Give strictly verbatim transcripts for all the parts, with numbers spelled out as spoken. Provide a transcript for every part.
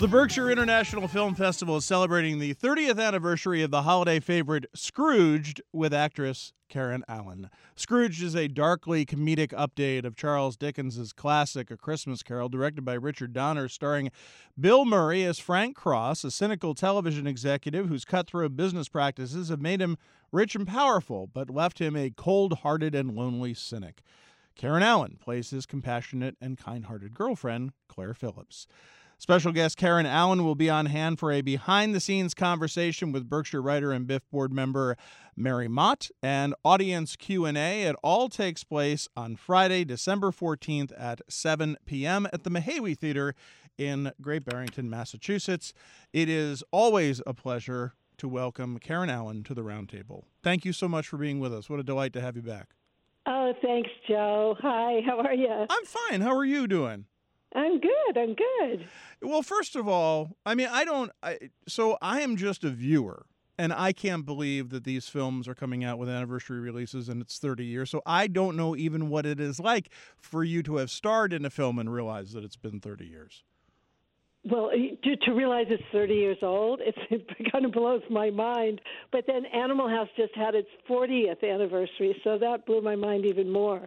The Berkshire International Film Festival is celebrating the thirtieth anniversary of the holiday favorite Scrooged with actress Karen Allen. Scrooged is a darkly comedic update of Charles Dickens' classic A Christmas Carol, directed by Richard Donner, starring Bill Murray as Frank Cross, a cynical television executive whose cutthroat business practices have made him rich and powerful, but left him a cold-hearted and lonely cynic. Karen Allen plays his compassionate and kind-hearted girlfriend, Claire Phillips. Special guest Karen Allen will be on hand for a behind-the-scenes conversation with Berkshire writer and Biff board member Mary Mott, and audience Q and A. It all takes place on Friday, December fourteenth at seven p.m. at the Mahawi Theater in Great Barrington, Massachusetts. It is always a pleasure to welcome Karen Allen to the Roundtable. Thank you so much for being with us. What a delight to have you back. Oh, thanks, Joe. Hi, how are you? I'm fine. How are you doing? I'm good. I'm good. Well, first of all, I mean, I don't, I, so I am just a viewer, and I can't believe that these films are coming out with anniversary releases and it's thirty years. So I don't know even what it is like for you to have starred in a film and realize that it's been thirty years. Well, to, to realize it's thirty years old, it's, it kind of blows my mind. But then Animal House just had its fortieth anniversary, so that blew my mind even more.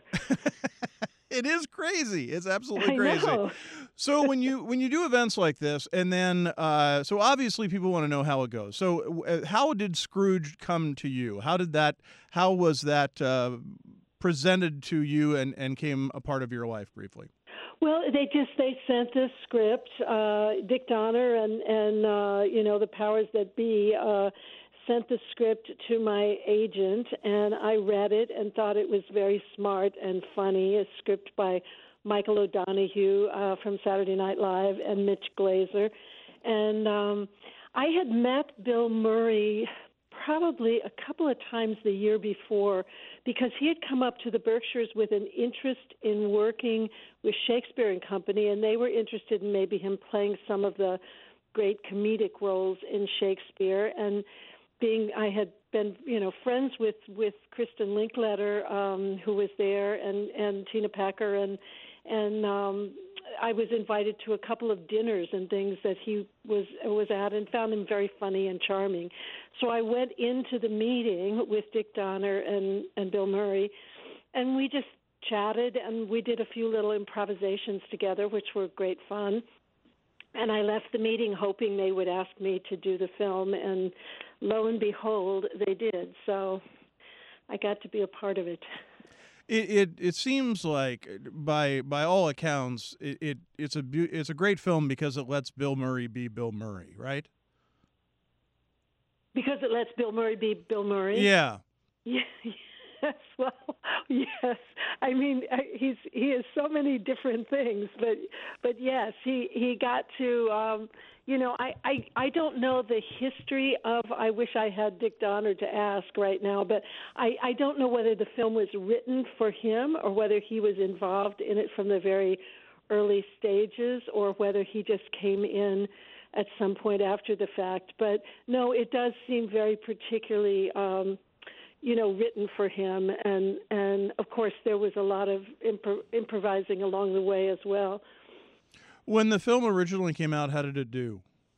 It is crazy. It's absolutely I crazy. know. So when you when you do events like this, and then uh, so obviously people want to know how it goes. So uh, how did Scrooge come to you? How did that? How was that uh, presented to you and, and came a part of your life briefly? Well, they just they sent the script. Uh, Dick Donner and and uh, you know the powers that be uh, sent the script to my agent, and I read it and thought it was very smart and funny. A script by Michael O'Donoghue uh, from Saturday Night Live and Mitch Glazer. And um, I had met Bill Murray probably a couple of times the year before because he had come up to the Berkshires with an interest in working with Shakespeare and Company, and they were interested in maybe him playing some of the great comedic roles in Shakespeare. And being I had been, you know, friends with, with Kristen Linkletter, um, who was there, and, and Tina Packer, and and um, I was invited to a couple of dinners and things that he was was at, and found him very funny and charming. So I went into the meeting with Dick Donner and, and Bill Murray, and we just chatted, and we did a few little improvisations together, which were great fun. And I left the meeting hoping they would ask me to do the film, and lo and behold, they did. So I got to be a part of it. It it, it seems like, by by all accounts, it, it it's a be- it's a great film because it lets Bill Murray be Bill Murray, right? Because it lets Bill Murray be Bill Murray. Yeah. Yeah. Yes, well, yes. I mean, he's he is so many different things, but but yes, he he got to. Um, you know, I, I I don't know the history of. I wish I had Dick Donner to ask right now, but I I don't know whether the film was written for him or whether he was involved in it from the very early stages, or whether he just came in at some point after the fact. But no, it does seem very particularly. Um, you know, written for him. And, and of course, there was a lot of impro- improvising along the way as well. When the film originally came out, how did it do?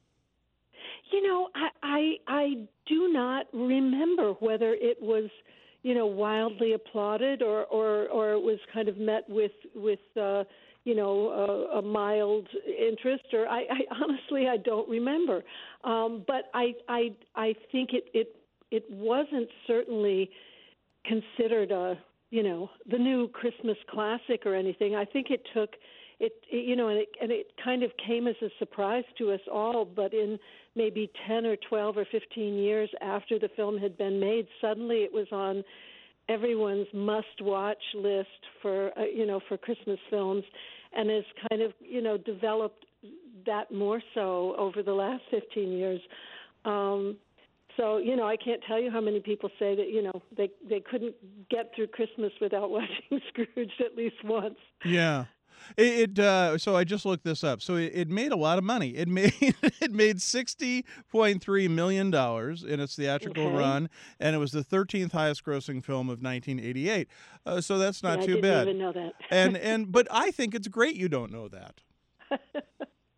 You know, I, I, I do not remember whether it was, you know, wildly applauded or, or, or it was kind of met with, with uh, you know, a, a mild interest. Or I, I honestly, I don't remember. Um, but I, I, I think it, it It wasn't certainly considered a, you know, the new Christmas classic or anything. I think it took it, it you know, and it, and it kind of came as a surprise to us all. But in maybe ten or twelve or fifteen years after the film had been made, suddenly it was on everyone's must-watch list for, uh, you know, for Christmas films, and has kind of, you know, developed that more so over the last fifteen years. Um, So, you know, I can't tell you how many people say that, you know, they, they couldn't get through Christmas without watching Scrooge at least once. Yeah. It, it uh, so I just looked this up. So it, it made a lot of money. It made it made sixty point three million dollars in its theatrical Okay. run, and it was the thirteenth highest grossing film of nineteen eighty-eight. Uh, so that's not Yeah, too I didn't bad. even know that. and and but I think it's great you don't know that.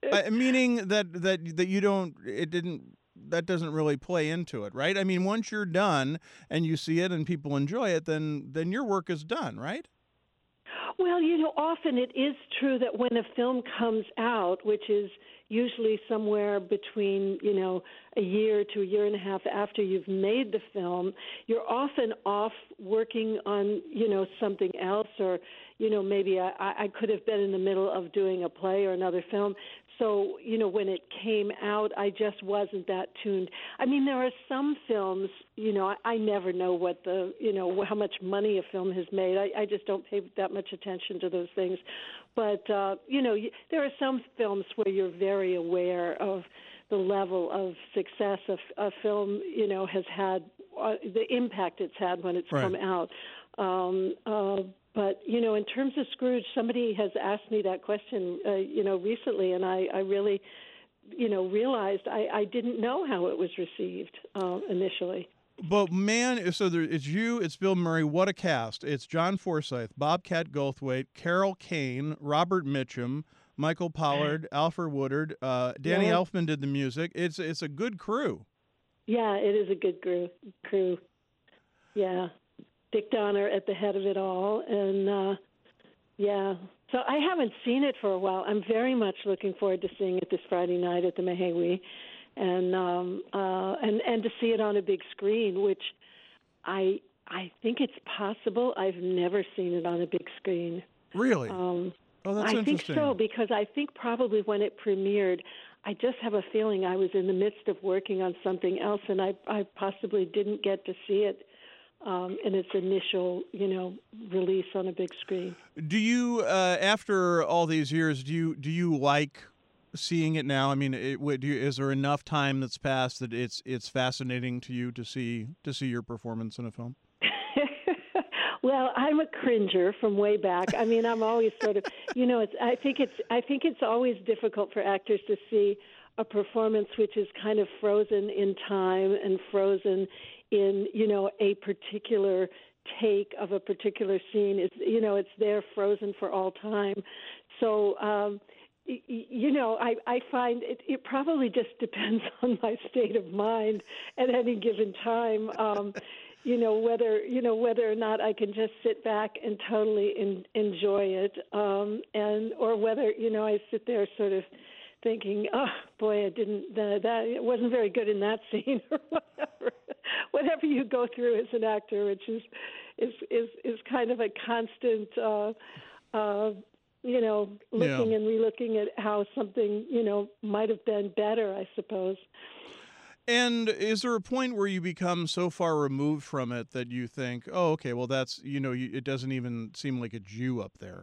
I, meaning that that that you don't. It didn't. That doesn't really play into it, right? I mean, once you're done and you see it and people enjoy it, then then your work is done, right? Well, you know, often it is true that when a film comes out, which is usually somewhere between, you know, a year to a year and a half after you've made the film, you're often off working on, you know, something else, or, you know, maybe I, I could have been in the middle of doing a play or another film. So, you know, when it came out, I just wasn't that tuned. I mean, there are some films, you know, I, I never know what the, you know, how much money a film has made. I, I just don't pay that much attention to those things. But, uh, you know, there are some films where you're very aware of the level of success a, a film, you know, has had, uh, the impact it's had when it's Right. come out. Um, uh, But, you know, in terms of Scrooge, somebody has asked me that question, uh, you know, recently, and I, I really, you know, realized I, I didn't know how it was received uh, initially. But man, so there, it's you, it's Bill Murray. What a cast! It's John Forsythe, Bobcat Goldthwait, Carol Kane, Robert Mitchum, Michael Pollard, Alfred Woodard. Uh, Danny Yeah. Elfman did the music. It's it's a good crew. Yeah, it is a good crew. crew. Yeah. Dick Donner at the head of it all. And, uh, yeah. So I haven't seen it for a while. I'm very much looking forward to seeing it this Friday night at the Mahawi, and um, uh, and and to see it on a big screen, which I I think it's possible. I've never seen it on a big screen. Really? Um, oh, that's I interesting. think so, because I think probably when it premiered, I just have a feeling I was in the midst of working on something else, and I I possibly didn't get to see it Um, in its initial, you know, release on a big screen. Do you, uh, after all these years, do you do you like seeing it now? I mean, it, would you, is there enough time that's passed that it's it's fascinating to you to see to see your performance in a film? Well, I'm a cringer from way back. I mean, I'm always sort of, you know, it's. I think it's. I think it's always difficult for actors to see a performance which is kind of frozen in time and frozen in, you know, a particular take of a particular scene. It's, you know, it's there frozen for all time. So, um, y- you know, I, I find it, it probably just depends on my state of mind at any given time. Um, you know, whether, you know, whether or not I can just sit back and totally in, enjoy it, um, and, or whether, you know, I sit there sort of thinking, oh boy, I didn't, uh, that, it wasn't very good in that scene, or whatever. Whatever you go through as an actor, which is is is, is kind of a constant, uh, uh, you know, looking Yeah. and relooking at how something, you know, might have been better, I suppose. And is there a point where you become so far removed from it that you think, oh, okay, well, that's, you know, you, it doesn't even seem like it's you up there?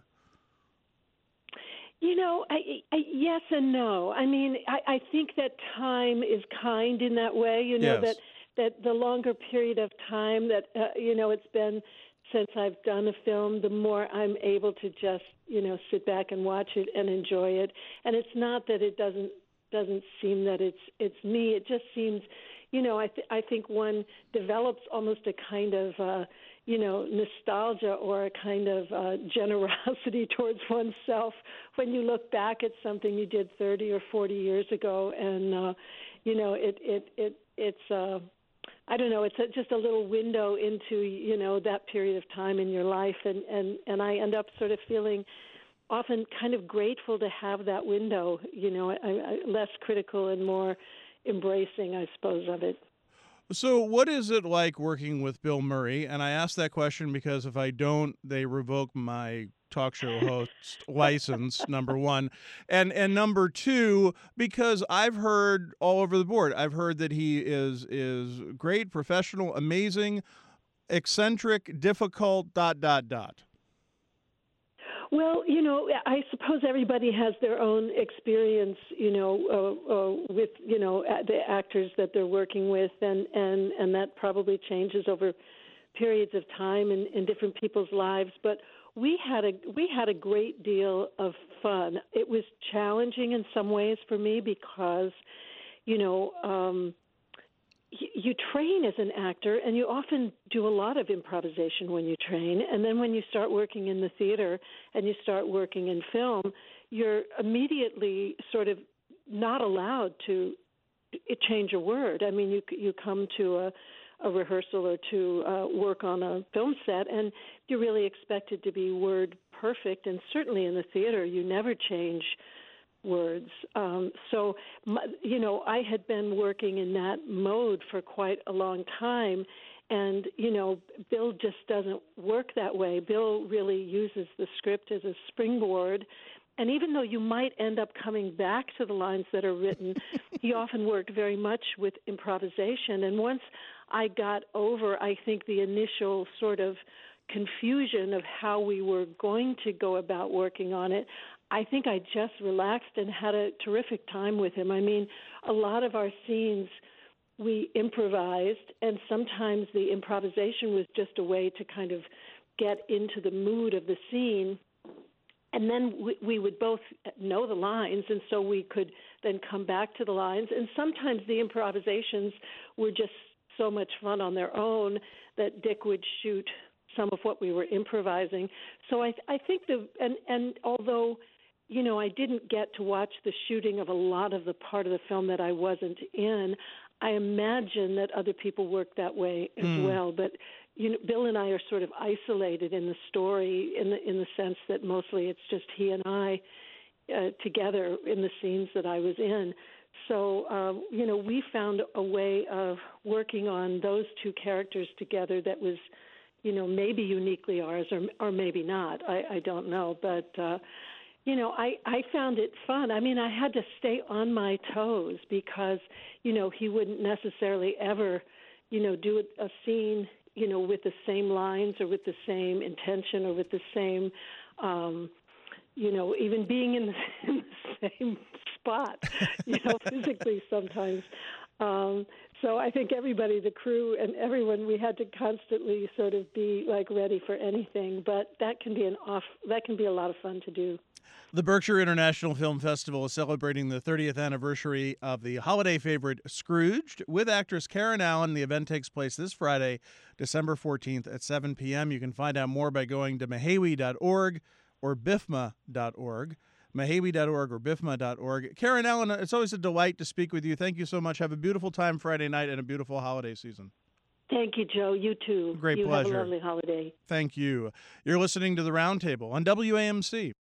You know, I, I, yes and no. I mean, I, I think that time is kind in that way, you know, Yes. that that the longer period of time that, uh, you know, it's been since I've done a film, the more I'm able to just, you know, sit back and watch it and enjoy it. And it's not that it doesn't doesn't seem that it's it's me. It just seems, you know, I th- I think one develops almost a kind of, uh, you know, nostalgia or a kind of uh, generosity towards oneself when you look back at something you did thirty or forty years ago, and uh, you know, it it it it's. Uh, I don't know, it's a, just a little window into, you know, that period of time in your life. And, and, and I end up sort of feeling often kind of grateful to have that window, you know, I, I, less critical and more embracing, I suppose, of it. So what is it like working with Bill Murray? And I ask that question because if I don't, they revoke my talk show host license, number one. And and number two, because I've heard all over the board, I've heard that he is is great, professional, amazing, eccentric, difficult, dot, dot, dot. Well, you know, I suppose everybody has their own experience, you know, uh, uh, with, you know, the actors that they're working with, and, and, and that probably changes over periods of time in, in different people's lives. But we had a we had a great deal of fun. It was challenging in some ways for me because, you know, um, you train as an actor, and you often do a lot of improvisation when you train. And then when you start working in the theater and you start working in film, you're immediately sort of not allowed to change a word. I mean, you you come to a, a rehearsal or to uh, work on a film set, and you're really expected to be word perfect. And certainly in the theater, you never change words. Um, so, my, you know, I had been working in that mode for quite a long time. And, you know, Bill just doesn't work that way. Bill really uses the script as a springboard. And even though you might end up coming back to the lines that are written, he often worked very much with improvisation. And once I got over, I think, the initial sort of confusion of how we were going to go about working on it, I think I just relaxed and had a terrific time with him. I mean, a lot of our scenes we improvised, and sometimes the improvisation was just a way to kind of get into the mood of the scene. And then we, we would both know the lines, and so we could then come back to the lines. And sometimes the improvisations were just so much fun on their own that Dick would shoot some of what we were improvising. So I, I think the and and although, you know, I didn't get to watch the shooting of a lot of the part of the film that I wasn't in, I imagine that other people work that way as mm. well. But you know, Bill and I are sort of isolated in the story in the in the sense that mostly it's just he and I uh, together in the scenes that I was in. So, um, you know, we found a way of working on those two characters together that was, you know, maybe uniquely ours or or maybe not. I, I don't know. But, uh, you know, I, I found it fun. I mean, I had to stay on my toes because, you know, he wouldn't necessarily ever, you know, do a scene, you know, with the same lines or with the same intention or with the same, um, you know, even being in the, in the same spot, you know, physically sometimes. Um, so I think everybody, the crew and everyone, we had to constantly sort of be like ready for anything. But that can be an off. That can be a lot of fun to do. The Berkshire International Film Festival is celebrating the thirtieth anniversary of the holiday favorite Scrooged with actress Karen Allen. The event takes place this Friday, December fourteenth at seven p.m. You can find out more by going to mahawi dot org or B I F M A dot org. mahawi dot org or B I F M A dot org. Karen Allen, it's always a delight to speak with you. Thank you so much. Have a beautiful time Friday night and a beautiful holiday season. Thank you, Joe. You too. Great you pleasure. Have a lovely holiday. Thank you. You're listening to The Roundtable on W A M C.